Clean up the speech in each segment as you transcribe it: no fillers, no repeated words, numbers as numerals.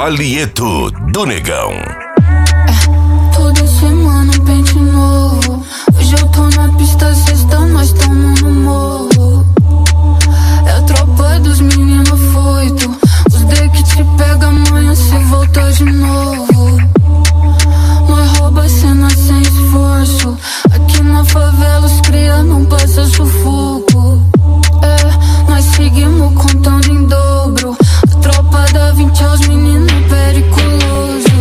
Palhieto do Negão. Toda semana um pente novo. Hoje eu tô na pista, sexta, nós tamo no morro. É a tropa dos meninos foito. Os D que te pega amanhã, cê volta de novo. Nós rouba cena sem esforço. Aqui na favela os cria não passa sufoco. Nós seguimos contando em dobro. A tropa da 20 aos meninos periculoso.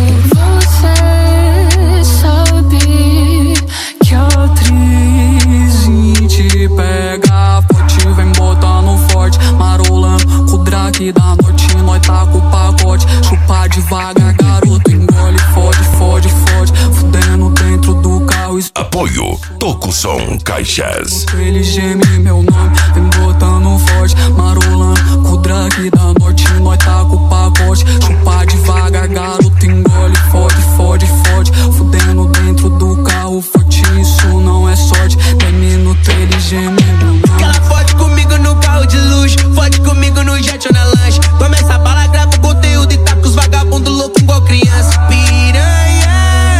Você sabe que a atriz te pega forte, vem botando forte, marolando com o Drake da noite, nós tá com o pacote. Chupa devagar, garoto, engole, fode, fode, fode, fudendo dentro do carro. Apoio Toco Som Caixas. Ele geme meu nome, vem botando forte, marolando com o Drake da noite, nós tá com o pacote. Chupa devagar, garoto, engole, fode, fode, fode, fudendo dentro do carro forte, isso não é sorte. 10 minutos ele geme meu nome. Que ela fode comigo no carro de luxo, fode comigo no jet ou na lanche. Começa a bala, grava o conteúdo e tá com os vagabundos loucos igual criança. Piranha,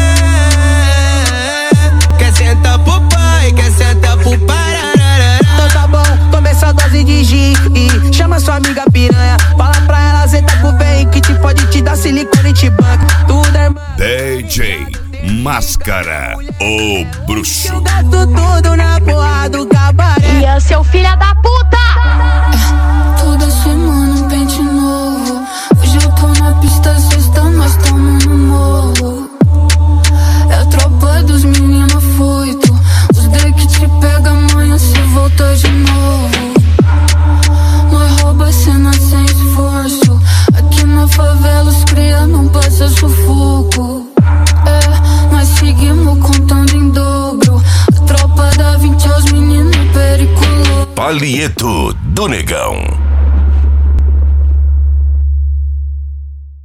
quer sentar pro pai, quer sentar pro parararara. Então tá bom, começa a dose de gin e chama sua amiga piranha. Fala pra ela, zeta com o bem que te pode te dar silicone e te banca. Tudo é irmã. DJ Máscara, o bruxo. Eu gasto tudo na porra do cabaré. E é seu filho da puta! Toda semana um pente novo. Hoje eu tô na pista, sexta, nós tamo no morro. É a tropa dos meninos foito. Os D que te pega amanhã, cê volta de novo. Nós rouba cena sem esforço. Aqui na favela os cria não passa sufoco. Nós seguimos contando em dobro. A tropa da 20 aos meninos periculosos. Palhieto do Negão.